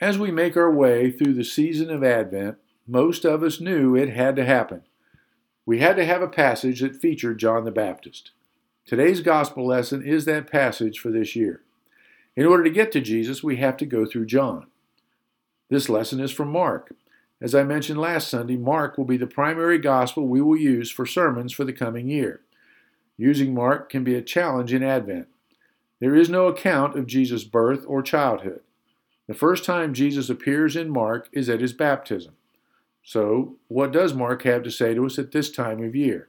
As we make our way through the season of Advent, most of us knew it had to happen. We had to have a passage that featured John the Baptist. Today's gospel lesson is that passage for this year. In order to get to Jesus, we have to go through John. This lesson is from Mark. As I mentioned last Sunday, Mark will be the primary gospel we will use for sermons for the coming year. Using Mark can be a challenge in Advent. There is no account of Jesus' birth or childhood. The first time Jesus appears in Mark is at his baptism. So, what does Mark have to say to us at this time of year?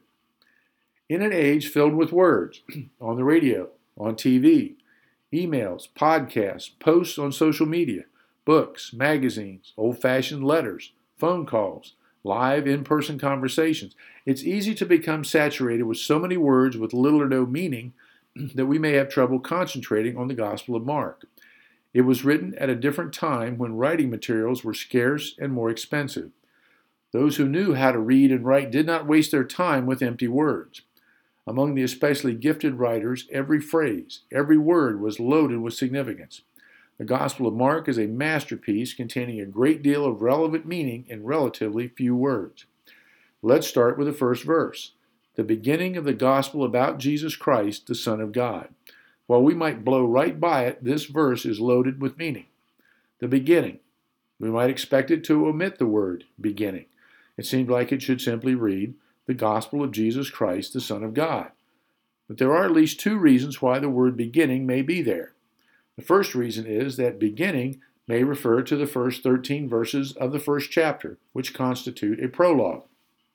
In an age filled with words, on the radio, on TV, emails, podcasts, posts on social media, books, magazines, old-fashioned letters, phone calls, live in-person conversations, it's easy to become saturated with so many words with little or no meaning that we may have trouble concentrating on the Gospel of Mark. It was written at a different time when writing materials were scarce and more expensive. Those who knew how to read and write did not waste their time with empty words. Among the especially gifted writers, every phrase, every word was loaded with significance. The Gospel of Mark is a masterpiece containing a great deal of relevant meaning in relatively few words. Let's start with the first verse, the beginning of the Gospel about Jesus Christ, the Son of God. While we might blow right by it, this verse is loaded with meaning. The beginning. We might expect it to omit the word beginning. It seemed like it should simply read, the Gospel of Jesus Christ, the Son of God. But there are at least two reasons why the word beginning may be there. The first reason is that beginning may refer to the first 13 verses of the first chapter, which constitute a prologue.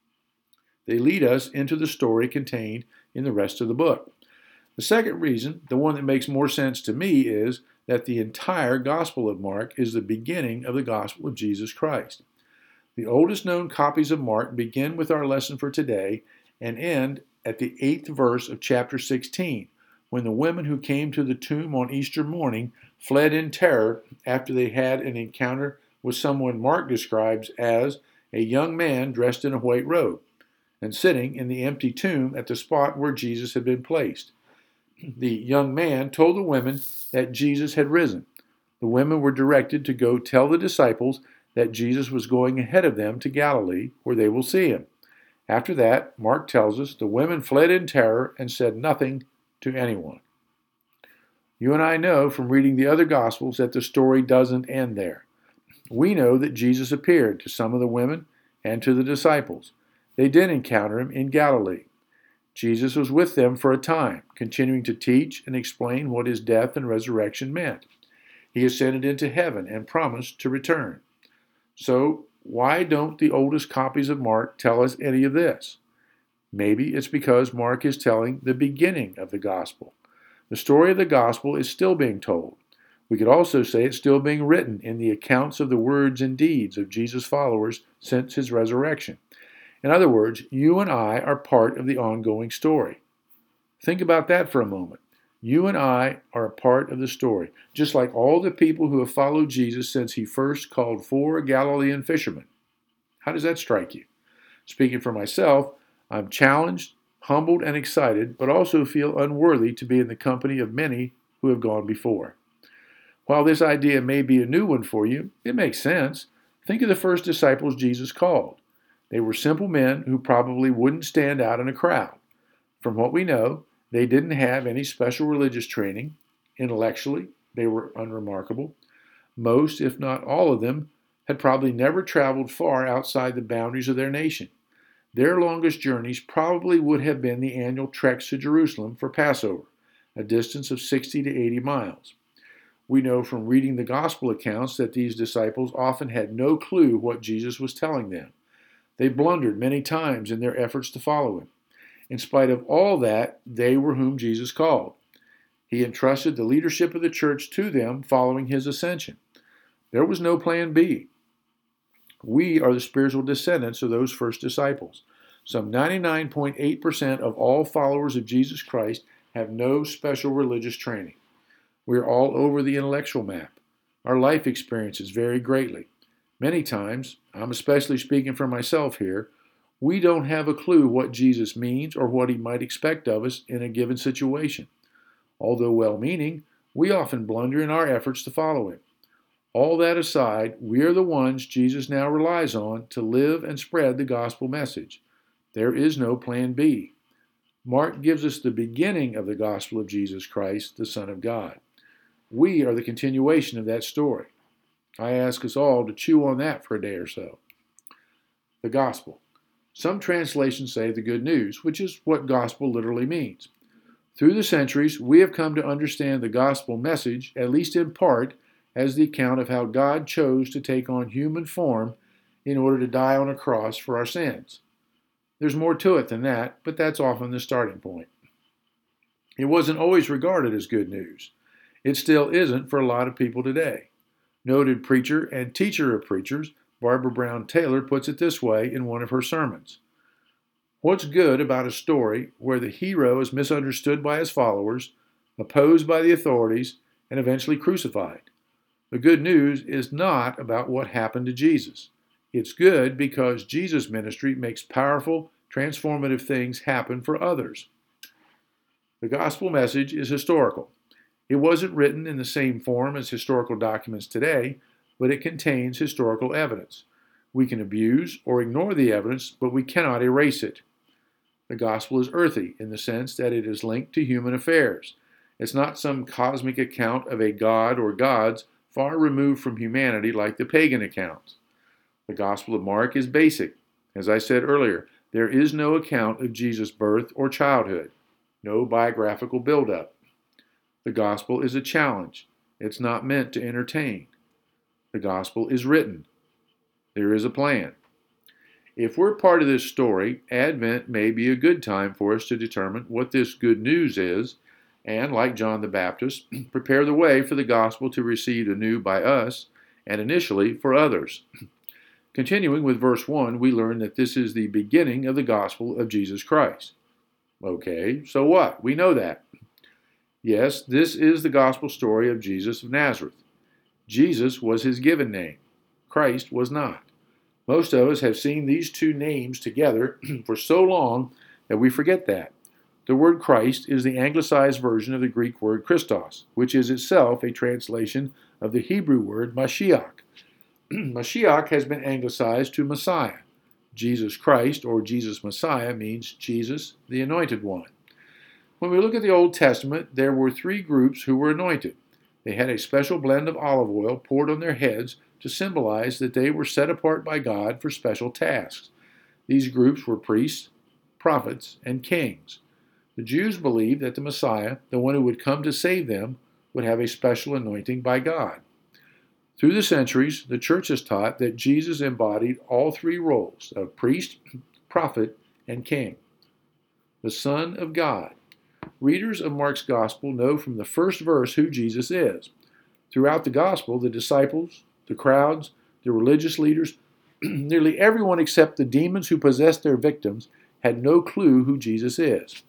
They lead us into the story contained in the rest of the book. The second reason, the one that makes more sense to me, is that the entire Gospel of Mark is the beginning of the Gospel of Jesus Christ. The oldest known copies of Mark begin with our lesson for today and end at the 8th verse of chapter 16, when the women who came to the tomb on Easter morning fled in terror after they had an encounter with someone Mark describes as a young man dressed in a white robe and sitting in the empty tomb at the spot where Jesus had been placed. The young man told the women that Jesus had risen. The women were directed to go tell the disciples that Jesus was going ahead of them to Galilee, where they will see him. After that, Mark tells us the women fled in terror and said nothing to anyone. You and I know from reading the other Gospels that the story doesn't end there. We know that Jesus appeared to some of the women and to the disciples. They did encounter him in Galilee. Jesus was with them for a time, continuing to teach and explain what his death and resurrection meant. He ascended into heaven and promised to return. So, why don't the oldest copies of Mark tell us any of this? Maybe it's because Mark is telling the beginning of the gospel. The story of the gospel is still being told. We could also say it's still being written in the accounts of the words and deeds of Jesus' followers since his resurrection. In other words, you and I are part of the ongoing story. Think about that for a moment. You and I are a part of the story, just like all the people who have followed Jesus since he first called 4 Galilean fishermen. How does that strike you? Speaking for myself, I'm challenged, humbled, and excited, but also feel unworthy to be in the company of many who have gone before. While this idea may be a new one for you, it makes sense. Think of the first disciples Jesus called. They were simple men who probably wouldn't stand out in a crowd. From what we know, they didn't have any special religious training. Intellectually, they were unremarkable. Most, if not all of them, had probably never traveled far outside the boundaries of their nation. Their longest journeys probably would have been the annual treks to Jerusalem for Passover, a distance of 60 to 80 miles. We know from reading the gospel accounts that these disciples often had no clue what Jesus was telling them. They blundered many times in their efforts to follow him. In spite of all that, they were whom Jesus called. He entrusted the leadership of the church to them following his ascension. There was no plan B. We are the spiritual descendants of those first disciples. Some 99.8% of all followers of Jesus Christ have no special religious training. We are all over the intellectual map. Our life experiences vary greatly. Many times, I'm especially speaking for myself here, we don't have a clue what Jesus means or what he might expect of us in a given situation. Although well-meaning, we often blunder in our efforts to follow him. All that aside, we are the ones Jesus now relies on to live and spread the gospel message. There is no plan B. Mark gives us the beginning of the gospel of Jesus Christ, the Son of God. We are the continuation of that story. I ask us all to chew on that for a day or so. The gospel. Some translations say the good news, which is what gospel literally means. Through the centuries, we have come to understand the gospel message, at least in part, as the account of how God chose to take on human form in order to die on a cross for our sins. There's more to it than that, but that's often the starting point. It wasn't always regarded as good news. It still isn't for a lot of people today. Noted preacher and teacher of preachers, Barbara Brown Taylor, puts it this way in one of her sermons. What's good about a story where the hero is misunderstood by his followers, opposed by the authorities, and eventually crucified? The good news is not about what happened to Jesus. It's good because Jesus' ministry makes powerful, transformative things happen for others. The gospel message is historical. It wasn't written in the same form as historical documents today, but it contains historical evidence. We can abuse or ignore the evidence, but we cannot erase it. The gospel is earthy in the sense that it is linked to human affairs. It's not some cosmic account of a god or gods far removed from humanity like the pagan accounts. The Gospel of Mark is basic. As I said earlier, there is no account of Jesus' birth or childhood, no biographical buildup. The Gospel is a challenge. It's not meant to entertain. The Gospel is written. There is a plan. If we're part of this story, Advent may be a good time for us to determine what this good news is and, like John the Baptist, prepare the way for the gospel to receive anew by us and initially for others. Continuing with verse 1, we learn that this is the beginning of the gospel of Jesus Christ. Okay, so what? We know that. Yes, this is the gospel story of Jesus of Nazareth. Jesus was his given name. Christ was not. Most of us have seen these two names together for so long that we forget that. The word Christ is the anglicized version of the Greek word Christos, which is itself a translation of the Hebrew word Mashiach. Mashiach has been anglicized to Messiah. Jesus Christ, or Jesus Messiah, means Jesus, the Anointed One. When we look at the Old Testament, there were three groups who were anointed. They had a special blend of olive oil poured on their heads to symbolize that they were set apart by God for special tasks. These groups were priests, prophets, and kings. The Jews believed that the Messiah, the one who would come to save them, would have a special anointing by God. Through the centuries, the church has taught that Jesus embodied all three roles of priest, prophet, and king. The Son of God. Readers of Mark's Gospel know from the first verse who Jesus is. Throughout the Gospel, the disciples, the crowds, the religious leaders, nearly everyone except the demons who possessed their victims had no clue who Jesus is.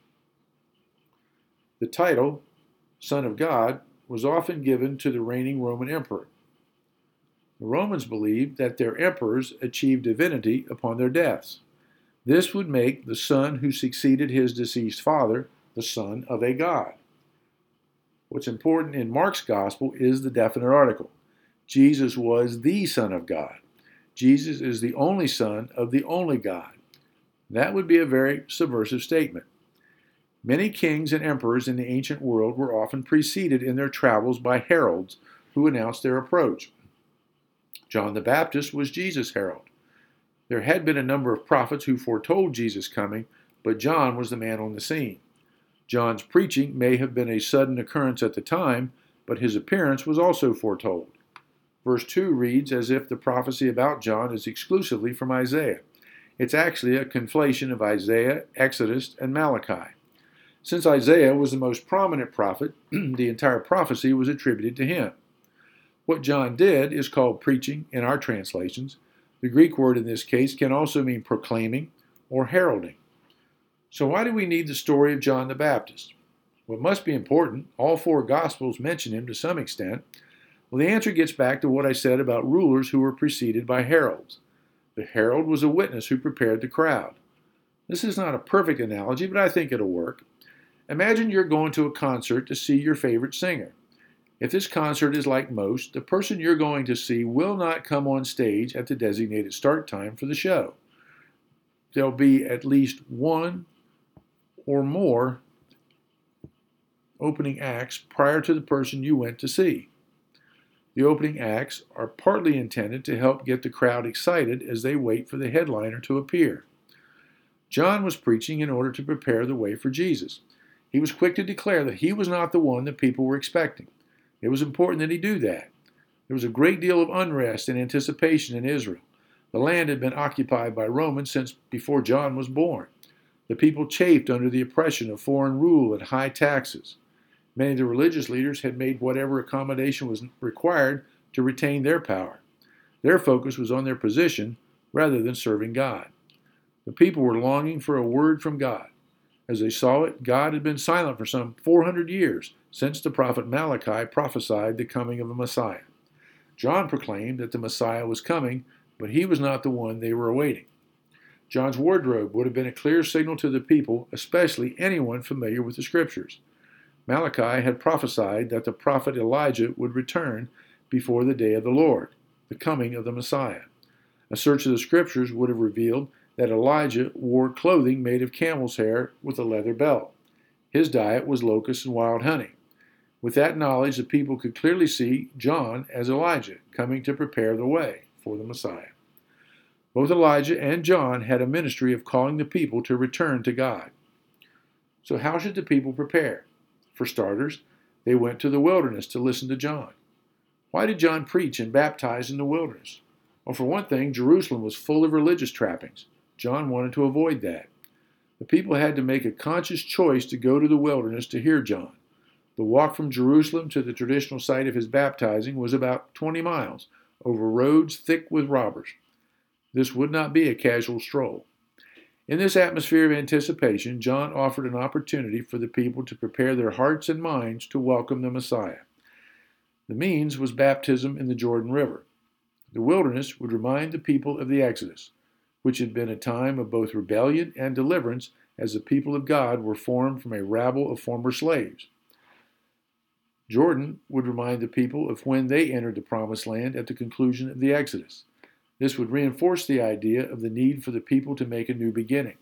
The title, Son of God, was often given to the reigning Roman emperor. The Romans believed that their emperors achieved divinity upon their deaths. This would make the son who succeeded his deceased father the son of a god. What's important in Mark's Gospel is the definite article. Jesus was the Son of God. Jesus is the only Son of the only God. That would be a very subversive statement. Many kings and emperors in the ancient world were often preceded in their travels by heralds who announced their approach. John the Baptist was Jesus' herald. There had been a number of prophets who foretold Jesus' coming, but John was the man on the scene. John's preaching may have been a sudden occurrence at the time, but his appearance was also foretold. Verse 2 reads as if the prophecy about John is exclusively from Isaiah. It's actually a conflation of Isaiah, Exodus, and Malachi. Since Isaiah was the most prominent prophet, the entire prophecy was attributed to him. What John did is called preaching in our translations. The Greek word in this case can also mean proclaiming or heralding. So why do we need the story of John the Baptist? Well, it must be important. All four Gospels mention him to some extent. Well, the answer gets back to what I said about rulers who were preceded by heralds. The herald was a witness who prepared the crowd. This is not a perfect analogy, but I think it'll work. Imagine you're going to a concert to see your favorite singer. If this concert is like most, the person you're going to see will not come on stage at the designated start time for the show. There'll be at least one or more opening acts prior to the person you went to see. The opening acts are partly intended to help get the crowd excited as they wait for the headliner to appear. John was preaching in order to prepare the way for Jesus. He was quick to declare that he was not the one that people were expecting. It was important that he do that. There was a great deal of unrest and anticipation in Israel. The land had been occupied by Romans since before John was born. The people chafed under the oppression of foreign rule and high taxes. Many of the religious leaders had made whatever accommodation was required to retain their power. Their focus was on their position rather than serving God. The people were longing for a word from God. As they saw it, God had been silent for some 400 years since the prophet Malachi prophesied the coming of a Messiah. John proclaimed that the Messiah was coming, but he was not the one they were awaiting. John's wardrobe would have been a clear signal to the people, especially anyone familiar with the Scriptures. Malachi had prophesied that the prophet Elijah would return before the day of the Lord, the coming of the Messiah. A search of the Scriptures would have revealed that Elijah wore clothing made of camel's hair with a leather belt. His diet was locusts and wild honey. With that knowledge, the people could clearly see John as Elijah, coming to prepare the way for the Messiah. Both Elijah and John had a ministry of calling the people to return to God. So how should the people prepare? For starters, they went to the wilderness to listen to John. Why did John preach and baptize in the wilderness? Well, for one thing, Jerusalem was full of religious trappings. John wanted to avoid that. The people had to make a conscious choice to go to the wilderness to hear John. The walk from Jerusalem to the traditional site of his baptizing was about 20 miles, over roads thick with robbers. This would not be a casual stroll. In this atmosphere of anticipation, John offered an opportunity for the people to prepare their hearts and minds to welcome the Messiah. The means was baptism in the Jordan River. The wilderness would remind the people of the Exodus, which had been a time of both rebellion and deliverance as the people of God were formed from a rabble of former slaves. Jordan would remind the people of when they entered the Promised Land at the conclusion of the Exodus. This would reinforce the idea of the need for the people to make a new beginning.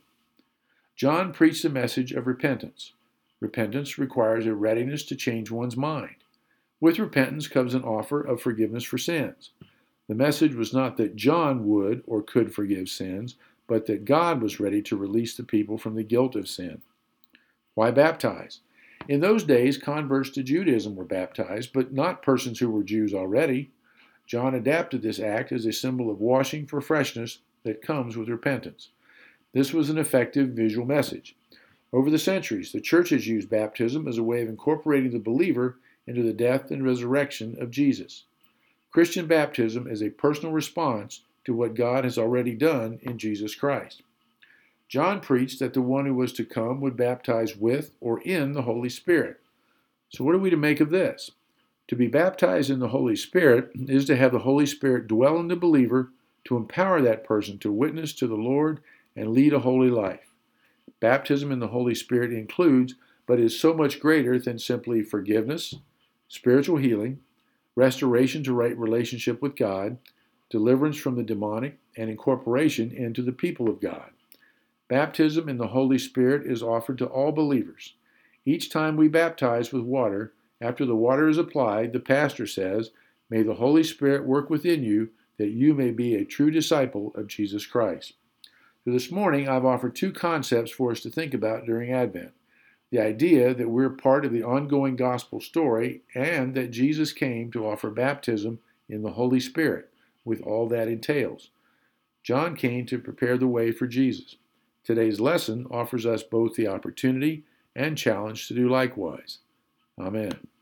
John preached a message of repentance. Repentance requires a readiness to change one's mind. With repentance comes an offer of forgiveness for sins. The message was not that John would or could forgive sins, but that God was ready to release the people from the guilt of sin. Why baptize? In those days, converts to Judaism were baptized, but not persons who were Jews already. John adapted this act as a symbol of washing for freshness that comes with repentance. This was an effective visual message. Over the centuries, the church has used baptism as a way of incorporating the believer into the death and resurrection of Jesus. Christian baptism is a personal response to what God has already done in Jesus Christ. John preached that the one who was to come would baptize with or in the Holy Spirit. So what are we to make of this? To be baptized in the Holy Spirit is to have the Holy Spirit dwell in the believer to empower that person to witness to the Lord and lead a holy life. Baptism in the Holy Spirit includes, but is so much greater than simply forgiveness, spiritual healing, restoration to right relationship with God, deliverance from the demonic, and incorporation into the people of God. Baptism in the Holy Spirit is offered to all believers. Each time we baptize with water, after the water is applied, the pastor says, "May the Holy Spirit work within you that you may be a true disciple of Jesus Christ." So this morning, I've offered two concepts for us to think about during Advent. The idea that we're part of the ongoing gospel story and that Jesus came to offer baptism in the Holy Spirit, with all that entails. John came to prepare the way for Jesus. Today's lesson offers us both the opportunity and challenge to do likewise. Amen.